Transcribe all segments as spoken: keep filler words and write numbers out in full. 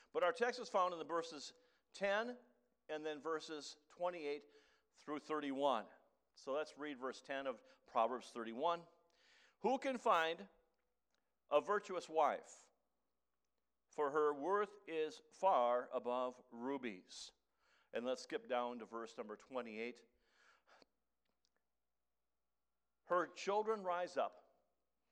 But our text is found in the verses ten and then verses twenty-eight through thirty-one. So let's read verse ten of Proverbs thirty-one. Who can find a virtuous wife? For her worth is far above rubies. And let's skip down to verse number twenty-eight. Her children rise up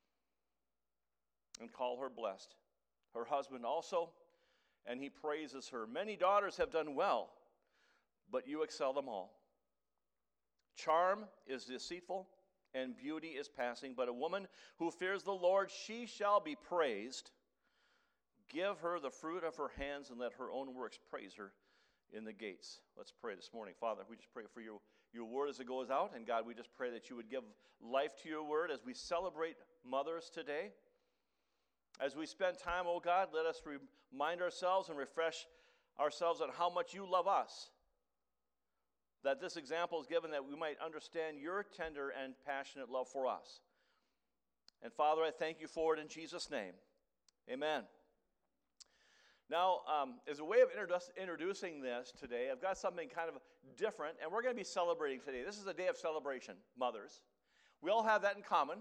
and call her blessed. Her husband also, and he praises her. Many daughters have done well, but you excel them all. Charm is deceitful, and beauty is passing, but a woman who fears the Lord, she shall be praised. Give her the fruit of her hands, and let her own works praise her in the gates. Let's pray this morning. Father, we just pray for your, your word as it goes out, and God, we just pray that you would give life to your word as we celebrate mothers today. As we spend time, oh God, let us remind ourselves and refresh ourselves on how much you love us. That this example is given that we might understand your tender and passionate love for us. And Father, I thank you for it in Jesus' name. Amen. Now, um, as a way of introdu- introducing this today, I've got something kind of different, and we're going to be celebrating today. This is a day of celebration, mothers. We all have that in common.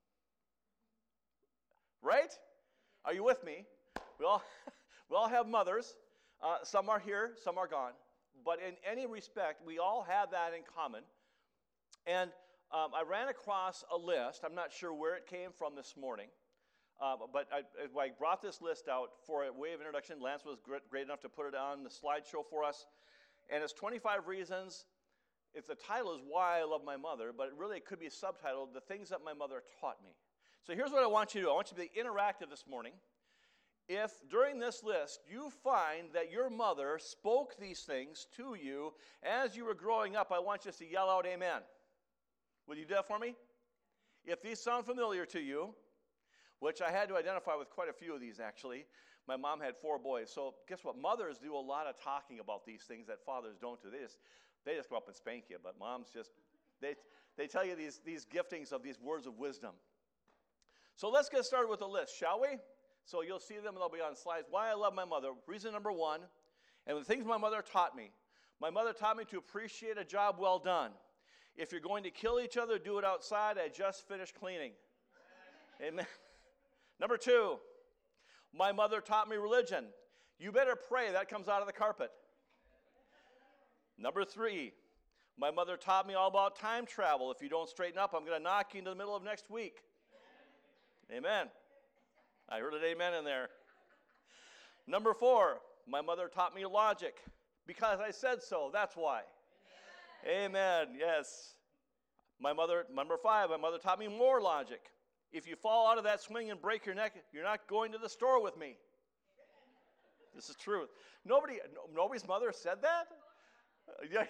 Right? Are you with me? We all, we all have mothers. Uh, some are here, some are gone. But in any respect, we all have that in common. And um, I ran across a list. I'm not sure where it came from this morning. Uh, but I, I brought this list out for a way of introduction. Lance was great, great enough to put it on the slideshow for us. And it's twenty-five reasons. If the title is Why I Love My Mother, but it really it could be subtitled The Things That My Mother Taught Me. So here's what I want you to do. I want you to be interactive this morning. If during this list you find that your mother spoke these things to you as you were growing up, I want you to yell out amen. Will you do that for me? If these sound familiar to you, which I had to identify with quite a few of these actually. My mom had four boys. So guess what? Mothers do a lot of talking about these things that fathers don't do. They just they just come up and spank you, but moms just, they, they tell you these, these giftings of these words of wisdom. So let's get started with the list, shall we? So you'll see them and they'll be on slides. Why I love my mother. Reason number one, and the things my mother taught me. My mother taught me to appreciate a job well done. If you're going to kill each other, do it outside. I just finished cleaning. Amen. Number two, my mother taught me religion. You better pray, that comes out of the carpet. Number three, my mother taught me all about time travel. If you don't straighten up, I'm going to knock you into the middle of next week. Amen. I heard an amen in there. Number four, my mother taught me logic. Because I said so, that's why. Amen, amen. Yes. My mother, number five, my mother taught me more logic. If you fall out of that swing and break your neck, you're not going to the store with me. This is truth. Nobody, nobody's mother said that? Uh, yeah.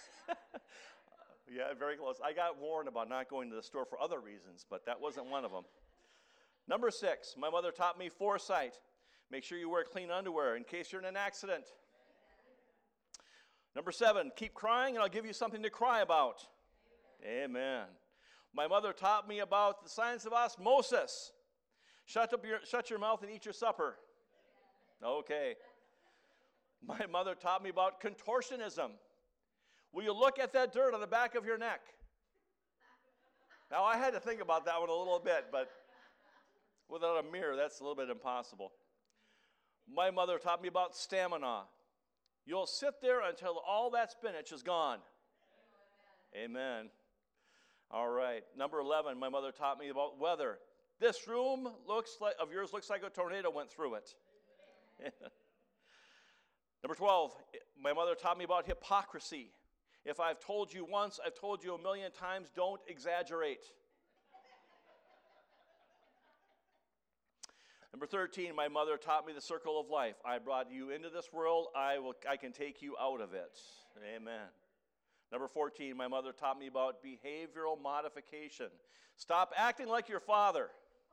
Yeah, very close. I got warned about not going to the store for other reasons, but that wasn't one of them. Number six, my mother taught me foresight. Make sure you wear clean underwear in case you're in an accident. Number seven, keep crying and I'll give you something to cry about. Amen. Amen. My mother taught me about the science of osmosis. Shut up your, shut your mouth and eat your supper. Okay. My mother taught me about contortionism. Will you look at that dirt on the back of your neck? Now, I had to think about that one a little bit, but without a mirror, that's a little bit impossible. My mother taught me about stamina. You'll sit there until all that spinach is gone. Amen. Amen. All right. Number eleven, my mother taught me about weather. This room looks like of yours looks like a tornado went through it. Number twelve, my mother taught me about hypocrisy. If I've told you once, I've told you a million times, don't exaggerate. Number thirteen, my mother taught me the circle of life. I brought you into this world, I will I can take you out of it. Amen. Number fourteen, my mother taught me about behavioral modification. Stop acting like your father.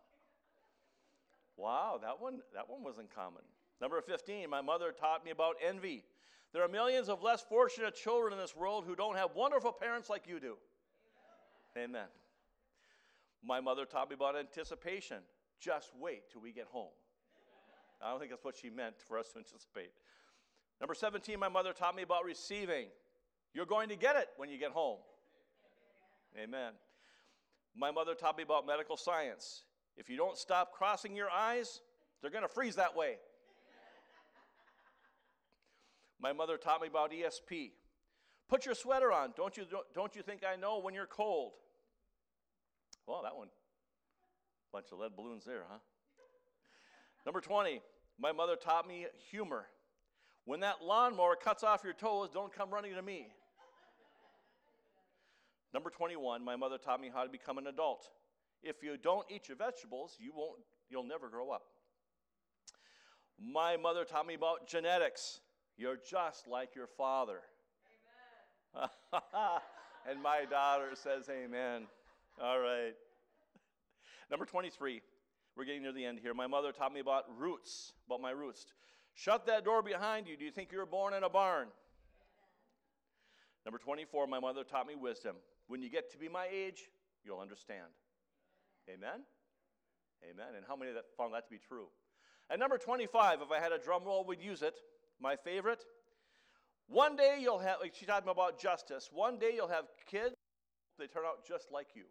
Wow, that one, that one wasn't common. Number fifteen, my mother taught me about envy. There are millions of less fortunate children in this world who don't have wonderful parents like you do. Amen. Amen. My mother taught me about anticipation. Just wait till we get home. I don't think that's what she meant for us to anticipate. Number seventeen, my mother taught me about receiving. You're going to get it when you get home. Amen. My mother taught me about medical science. If you don't stop crossing your eyes, they're going to freeze that way. My mother taught me about E S P. Put your sweater on. Don't you, don't you think I know when you're cold? Well, that one. Bunch of lead balloons there, huh? Number twenty, my mother taught me humor. When that lawnmower cuts off your toes, don't come running to me. Number twenty-one, my mother taught me how to become an adult. If you don't eat your vegetables, you won't, you'll never grow up. My mother taught me about genetics. You're just like your father. Amen. And my daughter says amen. All right. Number twenty-three, we're getting near the end here. My mother taught me about roots, about my roots. Shut that door behind you. Do you think you were born in a barn? Number twenty-four, my mother taught me wisdom. When you get to be my age, you'll understand. Amen? Amen. And how many of that found that to be true? And number twenty-five, if I had a drum roll, we'd use it. My favorite. One day you'll have, like she taught me about justice. One day you'll have kids, they turn out just like you.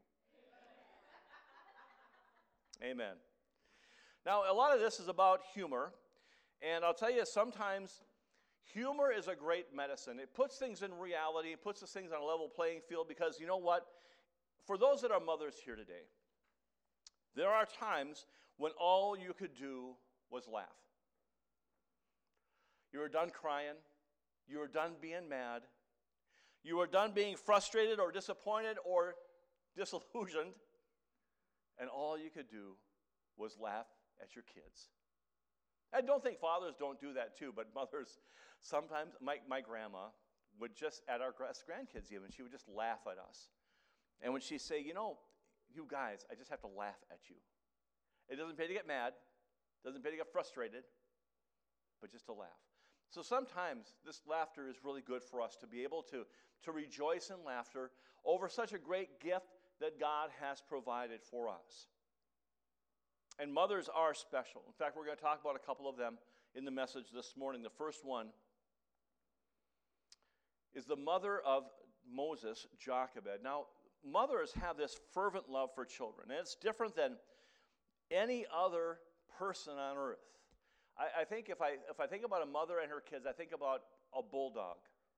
Amen. Now, a lot of this is about humor. And I'll tell you, sometimes humor is a great medicine. It puts things in reality. It puts things on a level playing field because you know what? For those that are mothers here today, there are times when all you could do was laugh. You were done crying. You were done being mad. You were done being frustrated or disappointed or disillusioned. And all you could do was laugh at your kids. I don't think fathers don't do that too, but mothers, sometimes, my, my grandma would just, at our grandkids even, she would just laugh at us. And when she'd say, you know, you guys, I just have to laugh at you. It doesn't pay to get mad, doesn't pay to get frustrated, but just to laugh. So sometimes this laughter is really good for us to be able to, to rejoice in laughter over such a great gift that God has provided for us. And mothers are special. In fact, we're going to talk about a couple of them in the message this morning. The first one is the mother of Moses, Jochebed. Now, mothers have this fervent love for children, and it's different than any other person on earth. I, I think if I if I think about a mother and her kids, I think about a bulldog.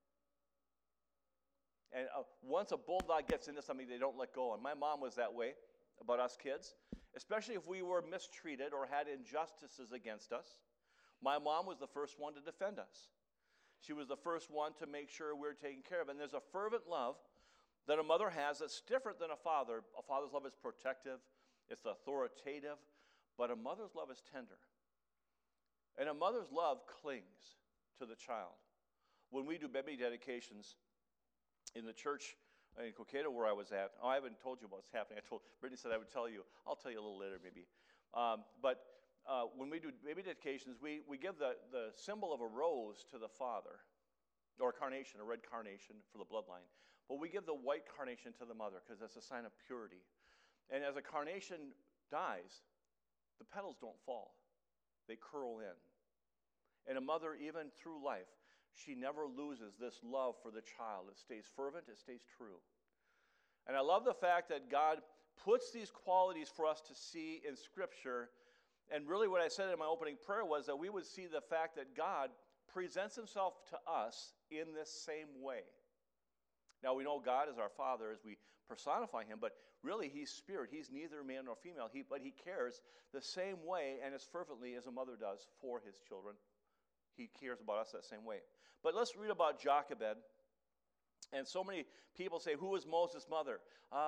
And uh, once a bulldog gets into something, they don't let go. And my mom was that way about us kids, especially if we were mistreated or had injustices against us. My mom was the first one to defend us. She was the first one to make sure we were taken care of. And there's a fervent love that a mother has that's different than a father. A father's love is protective, it's authoritative, but a mother's love is tender. And a mother's love clings to the child. When we do baby dedications in the church in Cokato where I was at, oh, I haven't told you what's happening. I told, Brittany said I would tell you. I'll tell you a little later maybe. Um, but uh, when we do baby dedications, we, we give the, the symbol of a rose to the father, or a carnation, a red carnation for the bloodline. But we give the white carnation to the mother because that's a sign of purity. And as a carnation dies, the petals don't fall. They curl in. And a mother, even through life, she never loses this love for the child. It stays fervent, it stays true. And I love the fact that God puts these qualities for us to see in Scripture. And really what I said in my opening prayer was that we would see the fact that God presents himself to us in this same way. Now we know God is our Father as we personify him, but really he's spirit. He's neither male nor female, he, but he cares the same way and as fervently as a mother does for his children. He cares about us that same way. But let's read about Jochebed. And so many people say, who was Moses' mother?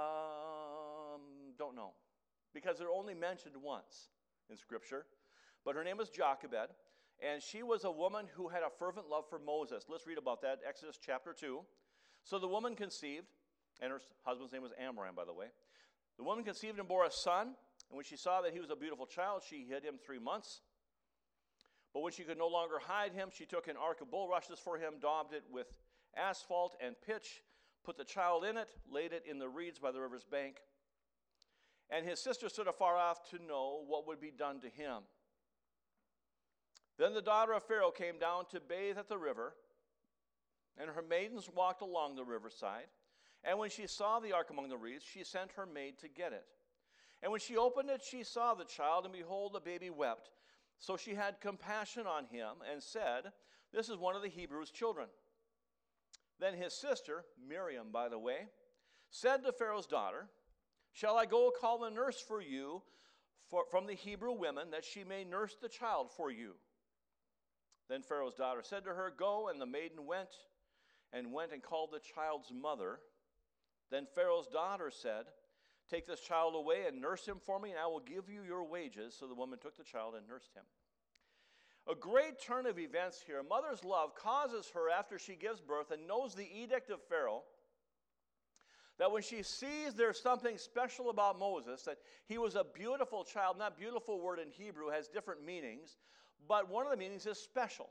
Um, don't know. Because they're only mentioned once in Scripture. But her name was Jochebed. And she was a woman who had a fervent love for Moses. Let's read about that. Exodus chapter two. So the woman conceived, and her husband's name was Amram, by the way. The woman conceived and bore a son. And when she saw that he was a beautiful child, she hid him three months. But when she could no longer hide him, she took an ark of bulrushes for him, daubed it with asphalt and pitch, put the child in it, laid it in the reeds by the river's bank. And his sister stood afar off to know what would be done to him. Then the daughter of Pharaoh came down to bathe at the river, and her maidens walked along the riverside. And when she saw the ark among the reeds, she sent her maid to get it. And when she opened it, she saw the child, and behold, the baby wept. So she had compassion on him and said, "This is one of the Hebrews' children." Then his sister, Miriam, by the way, said to Pharaoh's daughter, "Shall I go call the nurse for you for, from the Hebrew women, that she may nurse the child for you?" Then Pharaoh's daughter said to her, "Go," and the maiden went and went and called the child's mother. Then Pharaoh's daughter said, "Take this child away and nurse him for me, and I will give you your wages." So the woman took the child and nursed him. A great turn of events here. A mother's love causes her, after she gives birth and knows the edict of Pharaoh, that when she sees there's something special about Moses, that he was a beautiful child. Not beautiful word in Hebrew, has different meanings, but one of the meanings is special.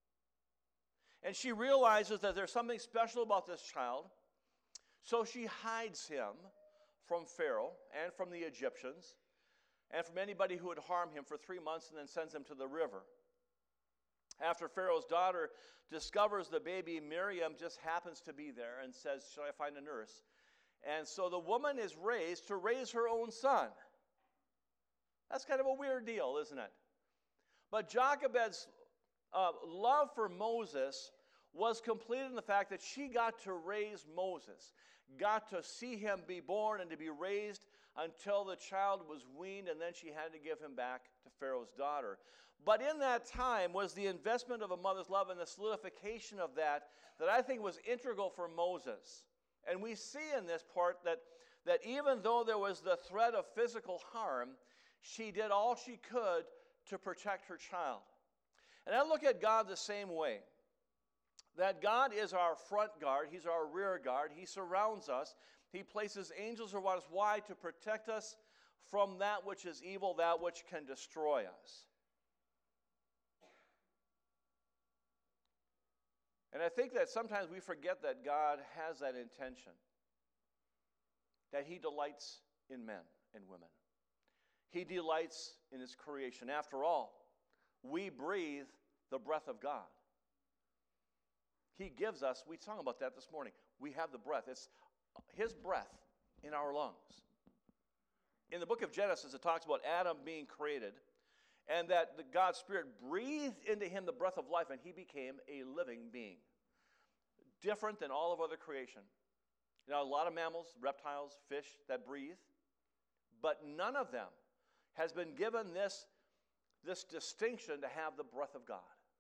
And she realizes that there's something special about this child, so she hides him from Pharaoh and from the Egyptians and from anybody who would harm him for three months and then sends him to the river. After Pharaoh's daughter discovers the baby, Miriam just happens to be there and says, "Shall I find a nurse?" And so the woman is raised to raise her own son. That's kind of a weird deal, isn't it? But Jochebed's uh, love for Moses was completed in the fact that she got to raise Moses, got to see him be born and to be raised until the child was weaned, and then she had to give him back to Pharaoh's daughter. But in that time was the investment of a mother's love and the solidification of that that I think was integral for Moses. And we see in this part that, that even though there was the threat of physical harm, she did all she could to protect her child. And I look at God the same way. That God is our front guard, He's our rear guard, He surrounds us, He places angels around us. Why? To protect us from that which is evil, that which can destroy us. And I think that sometimes we forget that God has that intention, that He delights in men and women. He delights in His creation. After all, we breathe the breath of God. He gives us, we sung about that this morning, we have the breath. It's His breath in our lungs. In the book of Genesis, it talks about Adam being created, and that the God's Spirit breathed into him the breath of life, and he became a living being. Different than all of other creation. You know, a lot of mammals, reptiles, fish that breathe, but none of them has been given this, this distinction to have the breath of God.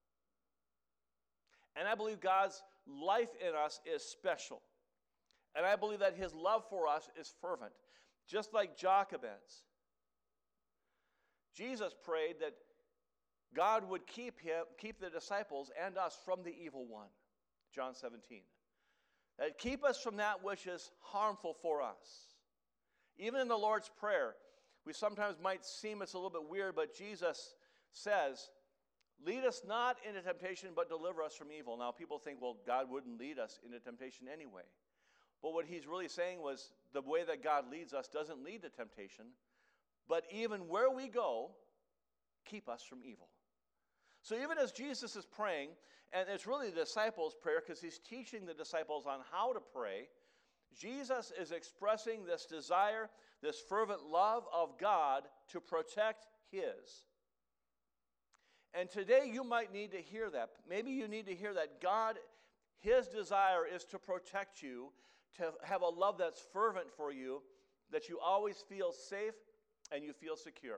And I believe God's life in us is special. And I believe that His love for us is fervent, just like Jochebed's. Jesus prayed that God would keep him, keep the disciples and us from the evil one. John seventeen. That keep us from that which is harmful for us. Even in the Lord's Prayer, we sometimes might seem it's a little bit weird, but Jesus says, "Lead us not into temptation, but deliver us from evil." Now, people think, well, God wouldn't lead us into temptation anyway. But what He's really saying was the way that God leads us doesn't lead to temptation, but even where we go, keep us from evil. So even as Jesus is praying, and it's really the disciples' prayer because He's teaching the disciples on how to pray, Jesus is expressing this desire, this fervent love of God to protect His. And today you might need to hear that. Maybe you need to hear that God, His desire is to protect you, to have a love that's fervent for you, that you always feel safe and you feel secure.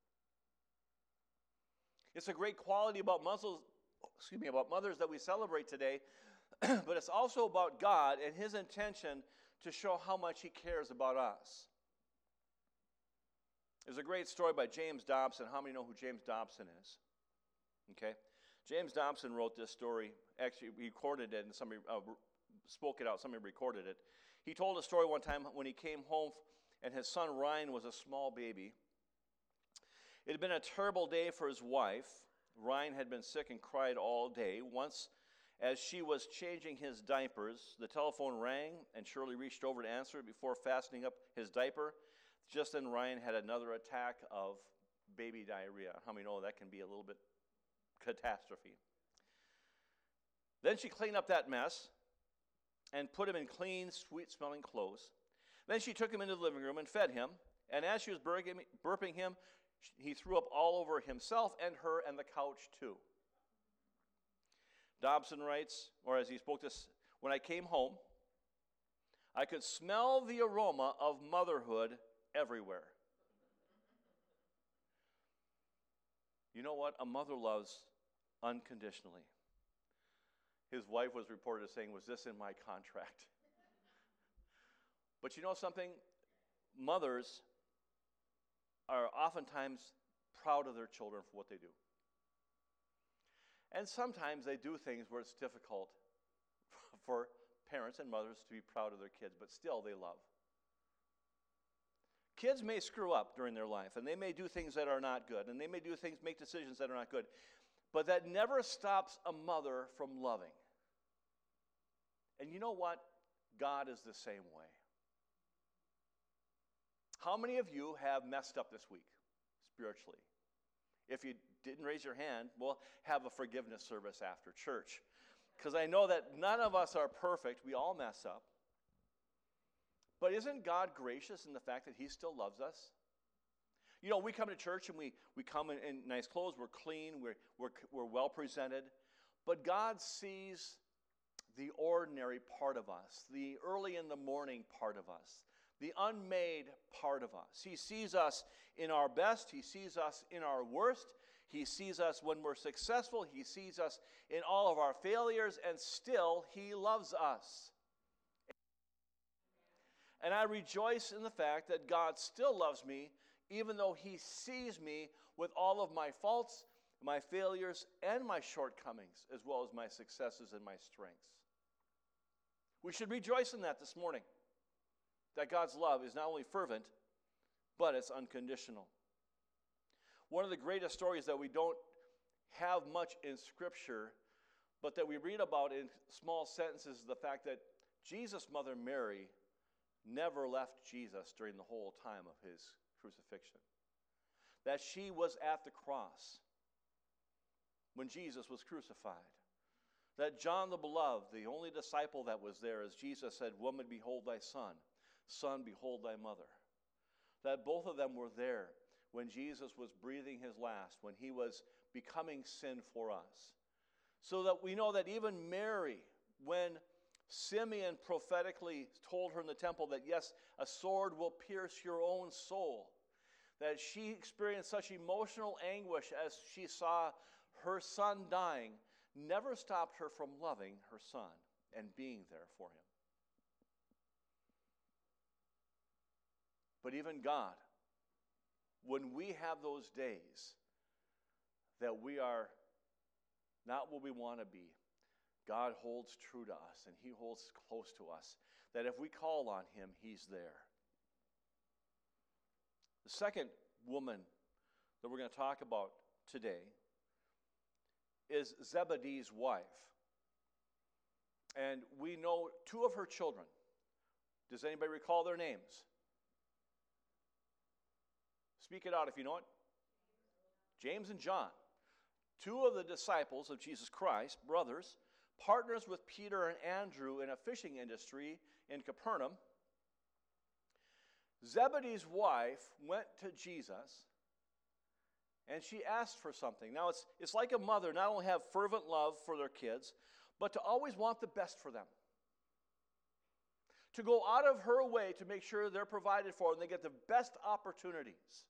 It's a great quality about muscles, excuse me, about mothers that we celebrate today, but it's also about God and His intention to show how much He cares about us. There's a great story by James Dobson. How many know who James Dobson is? Okay, James Dobson wrote this story. Actually, he recorded it, and somebody uh, spoke it out. Somebody recorded it. He told a story one time when he came home, and his son Ryan was a small baby. It had been a terrible day for his wife. Ryan had been sick and cried all day. Once, as she was changing his diapers, the telephone rang, and Shirley reached over to answer it before fastening up his diaper. Just then, Ryan had another attack of baby diarrhea. How many know that can be a little bit catastrophe. Then she cleaned up that mess and put him in clean, sweet-smelling clothes. Then she took him into the living room and fed him. And as she was burping him, he threw up all over himself and her and the couch too. Dobson writes, or as he spoke this, when I came home, I could smell the aroma of motherhood everywhere. You know what? A mother loves unconditionally. His wife was reported as saying, was this in my contract? But you know something? Mothers are oftentimes proud of their children for what they do. And sometimes they do things where it's difficult for parents and mothers to be proud of their kids, but still they love. Kids may screw up during their life, and they may do things that are not good, and they may do things, make decisions that are not good, but that never stops a mother from loving. And you know what? God is the same way. How many of you have messed up this week spiritually? If you didn't raise your hand, we'll have a forgiveness service after church. Because I know that none of us are perfect. We all mess up. But isn't God gracious in the fact that he still loves us? You know, we come to church and we, we come in, in nice clothes. We're clean. We're, we're, we're well presented. But God sees the ordinary part of us, the early in the morning part of us, the unmade part of us. He sees us in our best. He sees us in our worst. He sees us when we're successful. He sees us in all of our failures, and still he loves us. And I rejoice in the fact that God still loves me, even though he sees me with all of my faults, my failures, and my shortcomings, as well as my successes and my strengths. We should rejoice in that this morning, that God's love is not only fervent, but it's unconditional. One of the greatest stories that we don't have much in Scripture, but that we read about in small sentences, is the fact that Jesus' mother Mary never left Jesus during the whole time of his crucifixion. That she was at the cross when Jesus was crucified. That John the Beloved, the only disciple that was there, as Jesus said, "Woman, behold thy son. Son, behold thy mother." That both of them were there when Jesus was breathing his last, when he was becoming sin for us. So that we know that even Mary, when Simeon prophetically told her in the temple that, yes, a sword will pierce your own soul, that she experienced such emotional anguish as she saw her son dying, never stopped her from loving her son and being there for him. But even God, when we have those days that we are not what we want to be, God holds true to us, and he holds close to us, that if we call on him, he's there. The second woman that we're going to talk about today is Zebedee's wife. And we know two of her children. Does anybody recall their names? Speak it out if you know it. James and John. Two of the disciples of Jesus Christ, brothers, partners with Peter and Andrew in a fishing industry in Capernaum. Zebedee's wife went to Jesus and she asked for something. Now, it's, it's like a mother not only have fervent love for their kids, but to always want the best for them. To go out of her way to make sure they're provided for and they get the best opportunities.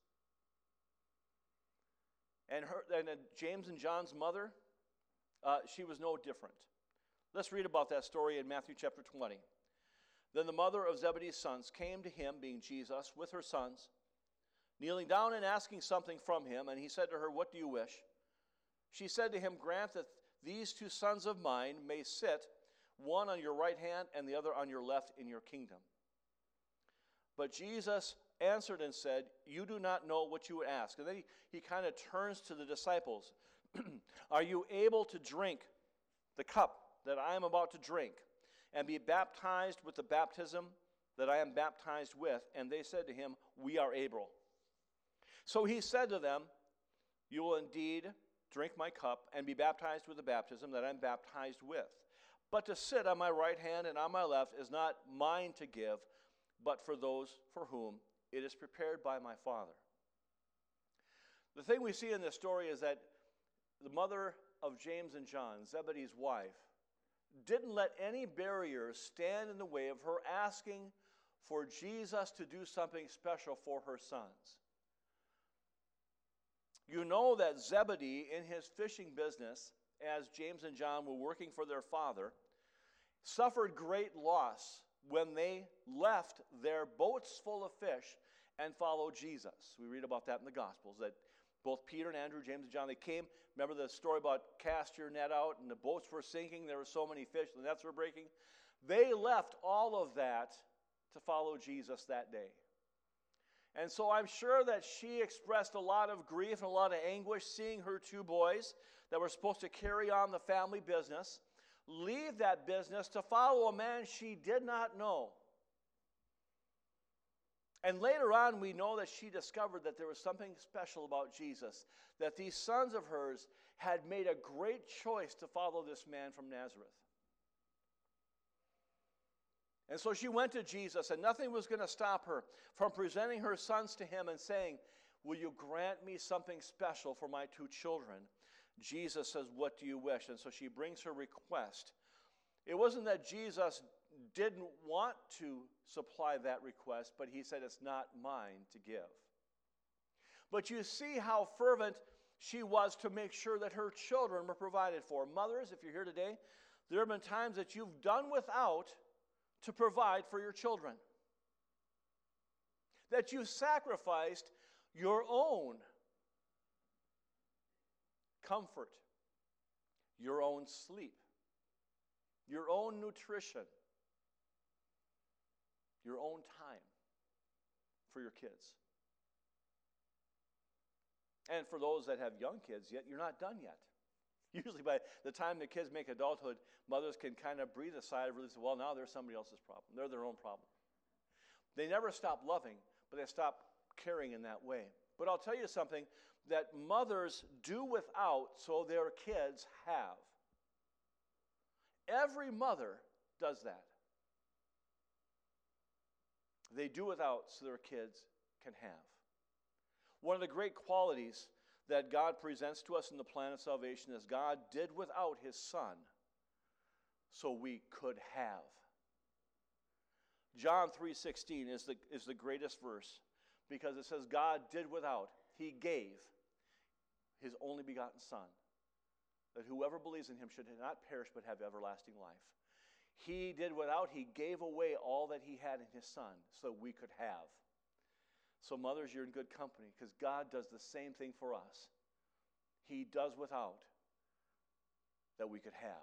And, her, and James and John's mother, uh, she was no different. Let's read about that story in Matthew chapter twenty. Then the mother of Zebedee's sons came to him, being Jesus, with her sons, kneeling down and asking something from him. And he said to her, "What do you wish?" She said to him, "Grant that these two sons of mine may sit, one on your right hand and the other on your left in your kingdom." But Jesus answered and said, "You do not know what you would ask." And then he, he kind of turns to the disciples. "Are you able to drink the cup that I am about to drink and be baptized with the baptism that I am baptized with?" And they said to him, "We are able." So he said to them, "You will indeed drink my cup, and be baptized with the baptism that I'm baptized with. But to sit on my right hand and on my left is not mine to give, but for those for whom it is prepared by my Father. The thing we see in this story is that the mother of James and John, Zebedee's wife, didn't let any barriers stand in the way of her asking for Jesus to do something special for her sons. You know that Zebedee, in his fishing business, as James and John were working for their father, suffered great loss when they left their boats full of fish and followed Jesus. We read about that in the Gospels, that both Peter and Andrew, James and John, they came. Remember the story about cast your net out and the boats were sinking. There were so many fish, the nets were breaking. They left all of that to follow Jesus that day. And so I'm sure that she expressed a lot of grief and a lot of anguish seeing her two boys that were supposed to carry on the family business leave that business to follow a man she did not know. And later on, we know that she discovered that there was something special about Jesus, that these sons of hers had made a great choice to follow this man from Nazareth. And so she went to Jesus, and nothing was going to stop her from presenting her sons to him and saying, will you grant me something special for my two children? Jesus says, what do you wish? And so she brings her request. It wasn't that Jesus didn't want to supply that request, but he said, it's not mine to give. But you see how fervent she was to make sure that her children were provided for. Mothers, if you're here today, there have been times that you've done without to provide for your children. That you sacrificed your own comfort, your own sleep, your own nutrition, your own time for your kids. And for those that have young kids, yet you're not done yet. Usually by the time the kids make adulthood, mothers can kind of breathe a sigh of relief. Well, now they're somebody else's problem. They're their own problem. They never stop loving, but they stop caring in that way. But I'll tell you something that mothers do without so their kids have. Every mother does that. They do without so their kids can have. One of the great qualities that God presents to us in the plan of salvation is God did without his Son so we could have. John three sixteen is the, is the greatest verse because it says God did without. He gave his only begotten Son, that whoever believes in him should not perish but have everlasting life. He did without. He gave away all that he had in his Son so we could have. So mothers, you're in good company because God does the same thing for us. He does without that we could have.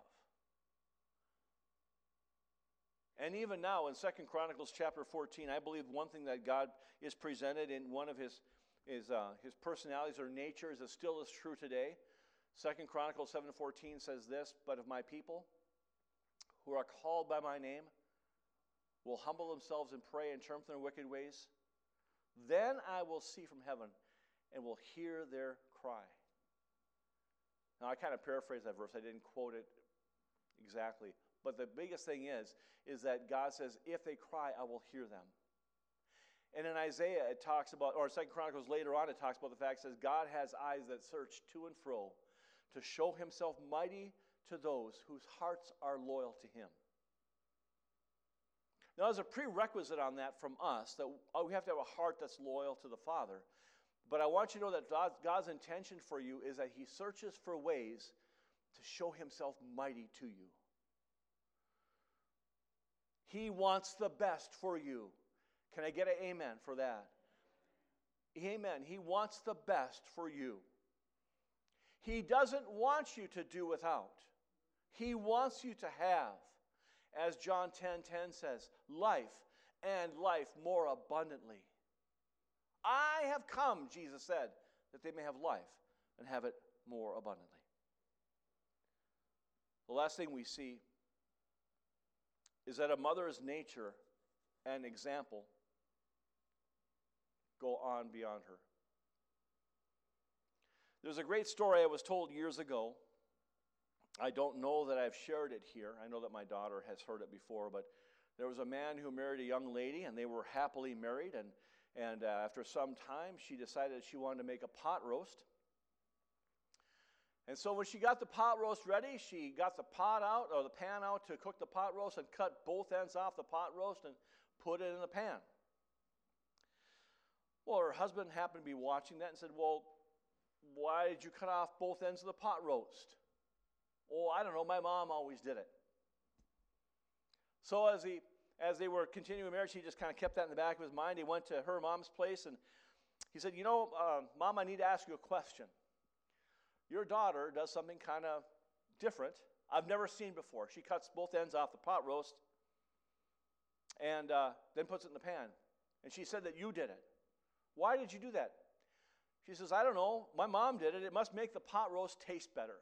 And even now in Second Chronicles chapter fourteen, I believe one thing that God is presented in one of his, his, uh, his personalities or natures is still as true today. Second Chronicles seven fourteen says this, but if my people who are called by my name will humble themselves and pray and turn from their wicked ways, then I will see from heaven and will hear their cry. Now, I kind of paraphrase that verse. I didn't quote it exactly. But the biggest thing is, is that God says, if they cry, I will hear them. And in Isaiah, it talks about, or Second Chronicles later on, it talks about the fact, it says, God has eyes that search to and fro to show himself mighty to those whose hearts are loyal to him. Now, there's a prerequisite on that from us, that we have to have a heart that's loyal to the Father. But I want you to know that God's intention for you is that he searches for ways to show himself mighty to you. He wants the best for you. Can I get an amen for that? Amen. He wants the best for you. He doesn't want you to do without. He wants you to have. As John ten ten says, life and life more abundantly. I have come, Jesus said, that they may have life and have it more abundantly. The last thing we see is that a mother's nature and example go on beyond her. There's a great story I was told years ago. I don't know that I've shared it here. I know that my daughter has heard it before, but there was a man who married a young lady, and they were happily married, and, and uh, after some time, she decided she wanted to make a pot roast. And so when she got the pot roast ready, she got the pot out, or the pan out to cook the pot roast, and cut both ends off the pot roast and put it in the pan. Well, her husband happened to be watching that and said, well, why did you cut off both ends of the pot roast? Oh, I don't know, my mom always did it. So as he, as they were continuing marriage, he just kind of kept that in the back of his mind. He went to her mom's place, and he said, you know, uh, Mom, I need to ask you a question. Your daughter does something kind of different I've never seen before. She cuts both ends off the pot roast and uh, then puts it in the pan. And she said that you did it. Why did you do that? She says, I don't know. My mom did it. It must make the pot roast taste better.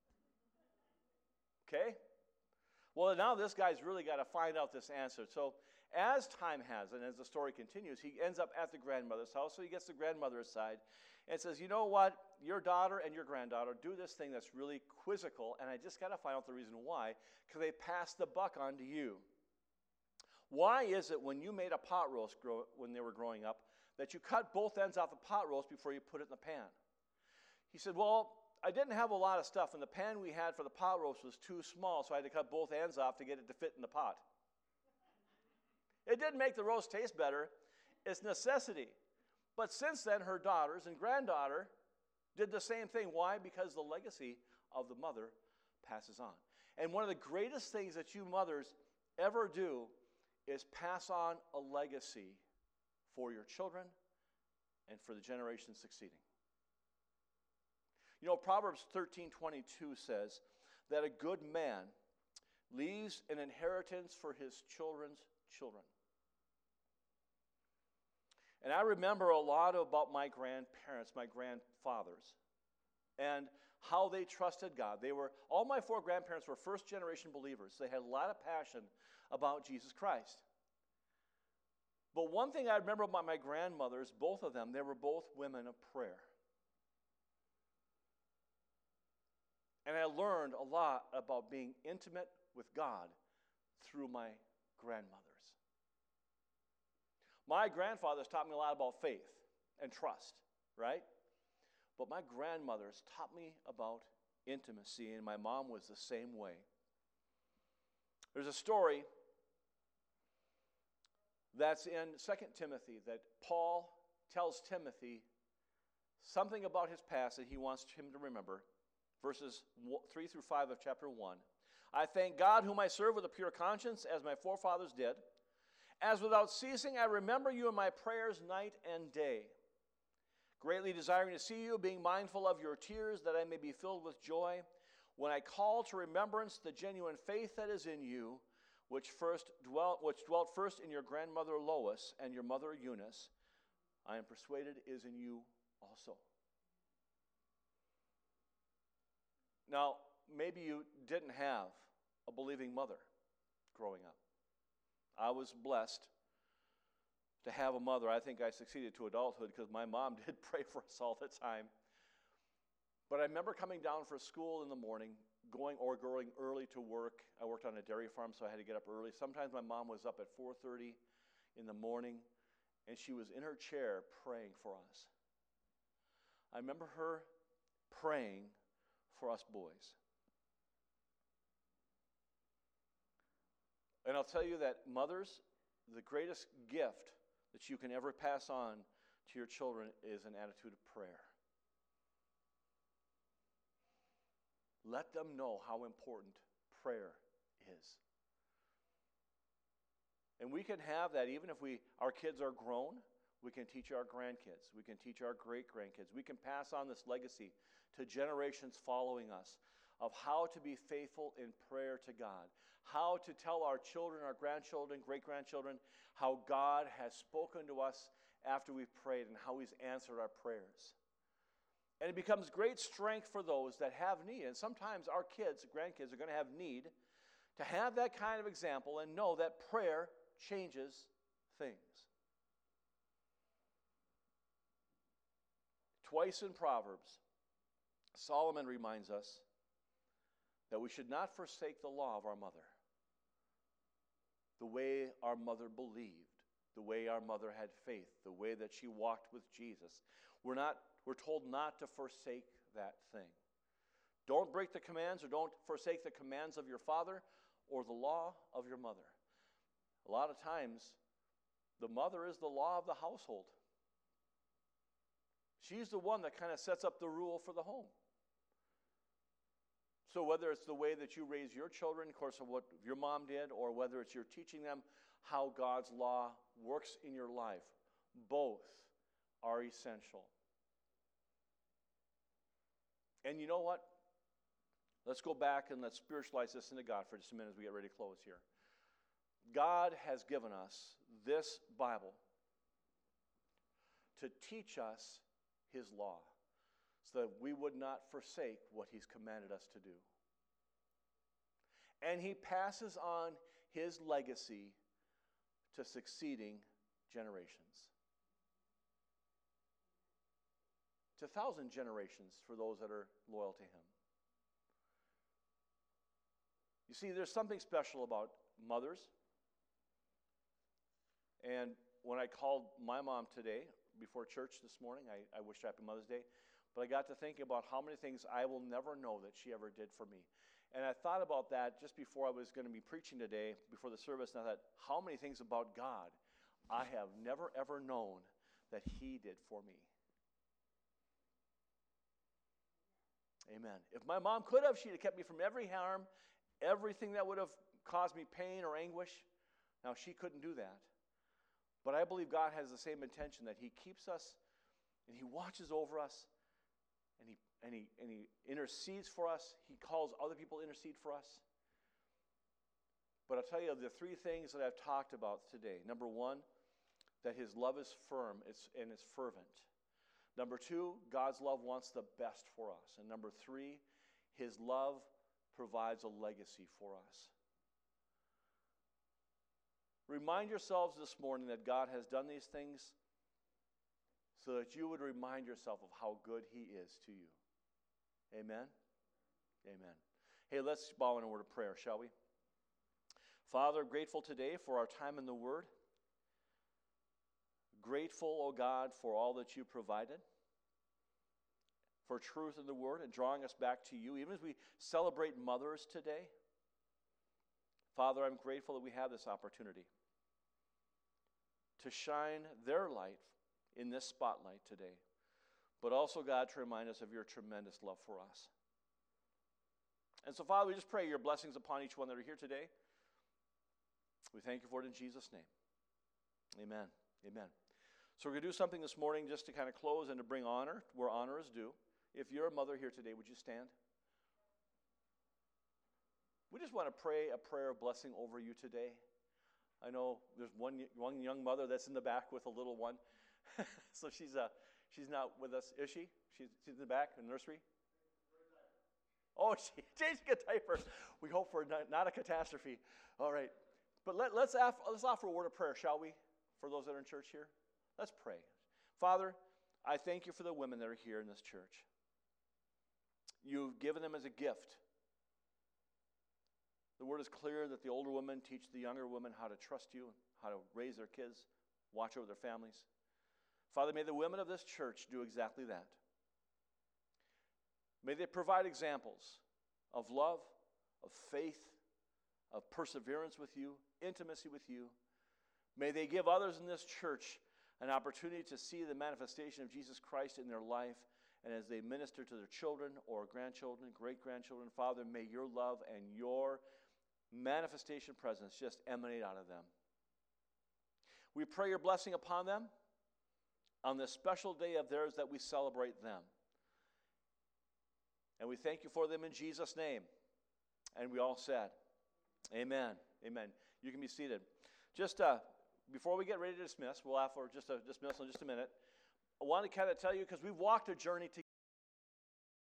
Okay? Well, now this guy's really got to find out this answer. So as time has, and as the story continues, he ends up at the grandmother's house. So he gets the grandmother aside and says, you know what? Your daughter and your granddaughter do this thing that's really quizzical, and I just got to find out the reason why, because they pass the buck on to you. Why is it when you made a pot roast grow, when they were growing up, that you cut both ends off the pot roast before you put it in the pan? He said, well, I didn't have a lot of stuff, and the pan we had for the pot roast was too small, so I had to cut both ends off to get it to fit in the pot. It didn't make the roast taste better. It's necessity. But since then, her daughters and granddaughter did the same thing. Why? Because the legacy of the mother passes on. And one of the greatest things that you mothers ever do is pass on a legacy for your children and for the generations succeeding. You know, Proverbs thirteen twenty-two says that a good man leaves an inheritance for his children's children. And I remember a lot about my grandparents, my grandfathers, and how they trusted God. They were, all my four grandparents were first-generation believers. They had a lot of passion about Jesus Christ. But one thing I remember about my grandmothers, both of them, they were both women of prayer. And I learned a lot about being intimate with God through my grandmothers. My grandfathers taught me a lot about faith and trust, right? But my grandmothers taught me about intimacy, and my mom was the same way. There's a story that's in Second Timothy that Paul tells Timothy something about his past that he wants him to remember. Verses three through five of chapter one. I thank God whom I serve with a pure conscience, as my forefathers did. As without ceasing I remember you in my prayers night and day, greatly desiring to see you, being mindful of your tears, that I may be filled with joy, when I call to remembrance the genuine faith that is in you, which first dwelt, which dwelt first in your grandmother Lois and your mother Eunice, I am persuaded is in you also. Now, maybe you didn't have a believing mother growing up. I was blessed to have a mother. I think I succeeded to adulthood because my mom did pray for us all the time. But I remember coming down for school in the morning, going or going early to work. I worked on a dairy farm, so I had to get up early. Sometimes my mom was up at four thirty in the morning, and she was in her chair praying for us. I remember her praying for us boys. And I'll tell you that mothers, the greatest gift that you can ever pass on to your children is an attitude of prayer. Let them know how important prayer is. And we can have that even if we our kids are grown. We can teach our grandkids. We can teach our great-grandkids. We can pass on this legacy to generations following us of how to be faithful in prayer to God, how to tell our children, our grandchildren, great-grandchildren, how God has spoken to us after we've prayed and how he's answered our prayers. And it becomes great strength for those that have need. And sometimes our kids, grandkids, are going to have need to have that kind of example and know that prayer changes things. Twice in Proverbs, Solomon reminds us that we should not forsake the law of our mother, the way our mother believed, the way our mother had faith, the way that she walked with Jesus. We're not, we're told not to forsake that thing. Don't break the commands, or don't forsake the commands of your father or the law of your mother. A lot of times, the mother is the law of the household. She's the one that kind of sets up the rule for the home. So whether it's the way that you raise your children, of course, of what your mom did, or whether it's you're teaching them how God's law works in your life, both are essential. And you know what? Let's go back and let's spiritualize this into God for just a minute as we get ready to close here. God has given us this Bible to teach us His law, so that we would not forsake what He's commanded us to do. And He passes on His legacy to succeeding generations. To a thousand generations for those that are loyal to Him. You see, there's something special about mothers. And when I called my mom today, before church this morning, I, I wished her Happy Mother's Day. But I got to thinking about how many things I will never know that she ever did for me. And I thought about that just before I was going to be preaching today, before the service, and I thought, how many things about God I have never ever known that He did for me. Amen. If my mom could have, she'd have kept me from every harm, everything that would have caused me pain or anguish. Now, she couldn't do that. But I believe God has the same intention, that He keeps us and He watches over us, and He and He and He intercedes for us. He calls other people to intercede for us. But I'll tell you the three things that I've talked about today. Number one, that His love is firm it's, and it's fervent. Number two, God's love wants the best for us. And number three, His love provides a legacy for us. Remind yourselves this morning that God has done these things so that you would remind yourself of how good He is to you. Amen? Amen. Hey, let's bow in a word of prayer, shall we? Father, grateful today for our time in the Word. Grateful, O God, for all that You provided, for truth in the Word and drawing us back to You, even as we celebrate mothers today. Father, I'm grateful that we have this opportunity to shine their light in this spotlight today, but also, God, to remind us of Your tremendous love for us. And so, Father, we just pray Your blessings upon each one that are here today. We thank You for it in Jesus' name. Amen. Amen. So we're going to do something this morning just to kind of close and to bring honor where honor is due. If you're a mother here today, would you stand? We just want to pray a prayer of blessing over you today. I know there's one, one young mother that's in the back with a little one. So she's uh, she's not with us, is she? She's, she's in the back in the nursery? Oh, she changed a diaper. We hope for not, not a catastrophe. All right. But let, let's, af- let's offer a word of prayer, shall we, for those that are in church here? Let's pray. Father, I thank You for the women that are here in this church. You've given them as a gift. The word is clear that the older women teach the younger women how to trust You, how to raise their kids, watch over their families. Father, may the women of this church do exactly that. May they provide examples of love, of faith, of perseverance with You, intimacy with You. May they give others in this church an opportunity to see the manifestation of Jesus Christ in their life, and as they minister to their children or grandchildren, great-grandchildren, Father, may Your love and Your manifestation presence just emanate out of them. We pray Your blessing upon them on this special day of theirs that we celebrate them. And we thank You for them in Jesus' name. And we all said, amen. Amen. You can be seated. Just uh, before we get ready to dismiss, we'll offer just a dismissal in just a minute. I want to kind of tell you, because we've walked a journey together.